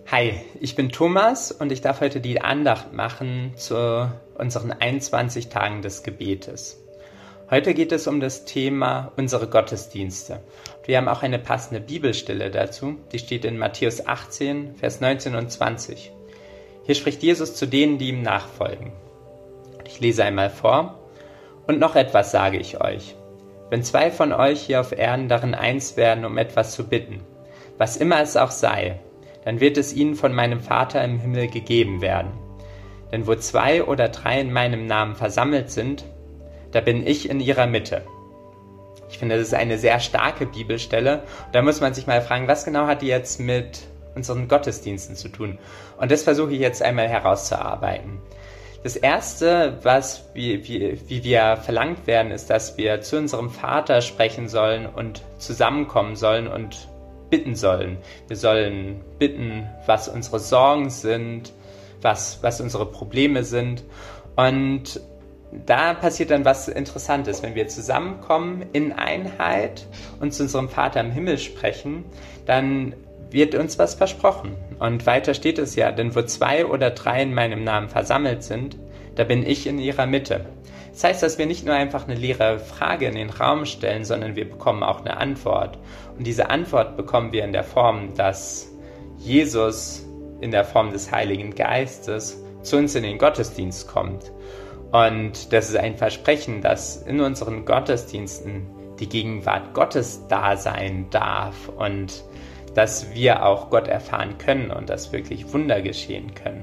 Hi, ich bin Thomas und ich darf heute die Andacht machen zu unseren 21 Tagen des Gebetes. Heute geht es um das Thema unsere Gottesdienste. Wir haben auch eine passende Bibelstelle dazu, die steht in Matthäus 18, Vers 19 und 20. Hier spricht Jesus zu denen, die ihm nachfolgen. Ich lese einmal vor. Und noch etwas sage ich euch. Wenn zwei von euch hier auf Erden darin eins werden, um etwas zu bitten, was immer es auch sei, dann wird es ihnen von meinem Vater im Himmel gegeben werden. Denn wo zwei oder drei in meinem Namen versammelt sind, da bin ich in ihrer Mitte. Ich finde, das ist eine sehr starke Bibelstelle. Da muss man sich mal fragen, was genau hat die jetzt mit unseren Gottesdiensten zu tun? Und das versuche ich jetzt einmal herauszuarbeiten. Das Erste, wie wir verlangt werden, ist, dass wir zu unserem Vater sprechen sollen und zusammenkommen sollen und bitten sollen. Wir sollen bitten, was unsere Sorgen sind, was unsere Probleme sind. Und da passiert dann was Interessantes. Wenn wir zusammenkommen in Einheit und zu unserem Vater im Himmel sprechen, dann wird uns was versprochen. Und weiter steht es ja, denn wo zwei oder drei in meinem Namen versammelt sind, da bin ich in ihrer Mitte. Das heißt, dass wir nicht nur einfach eine leere Frage in den Raum stellen, sondern wir bekommen auch eine Antwort. Und diese Antwort bekommen wir in der Form, dass Jesus in der Form des Heiligen Geistes zu uns in den Gottesdienst kommt. Und das ist ein Versprechen, dass in unseren Gottesdiensten die Gegenwart Gottes da sein darf und dass wir auch Gott erfahren können und dass wirklich Wunder geschehen können.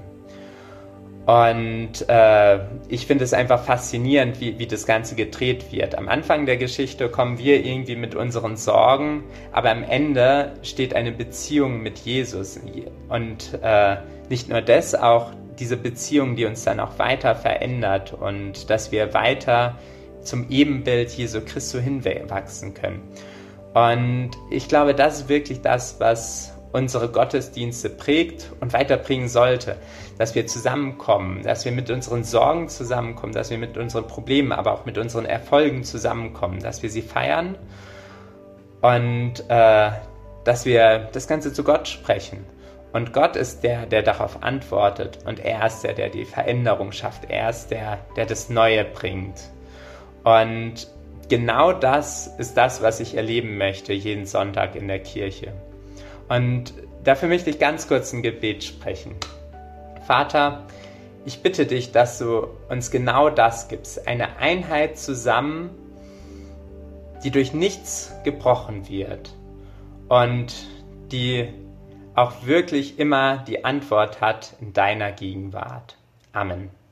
Und ich finde es einfach faszinierend, wie das Ganze gedreht wird. Am Anfang der Geschichte kommen wir irgendwie mit unseren Sorgen, aber am Ende steht eine Beziehung mit Jesus. Und nicht nur das, auch diese Beziehung, die uns dann auch weiter verändert und dass wir weiter zum Ebenbild Jesu Christi hinwachsen können. Und ich glaube, das ist wirklich das, was unsere Gottesdienste prägt und weiterbringen sollte, dass wir zusammenkommen, dass wir mit unseren Sorgen zusammenkommen, dass wir mit unseren Problemen, aber auch mit unseren Erfolgen zusammenkommen, dass wir sie feiern und dass wir das Ganze zu Gott sprechen. Und Gott ist der darauf antwortet und er ist der die Veränderung schafft, er ist der das Neue bringt. Und genau das ist das, was ich erleben möchte jeden Sonntag in der Kirche. Und dafür möchte ich ganz kurz ein Gebet sprechen. Vater, ich bitte dich, dass du uns genau das gibst, eine Einheit zusammen, die durch nichts gebrochen wird und die auch wirklich immer die Antwort hat in deiner Gegenwart. Amen.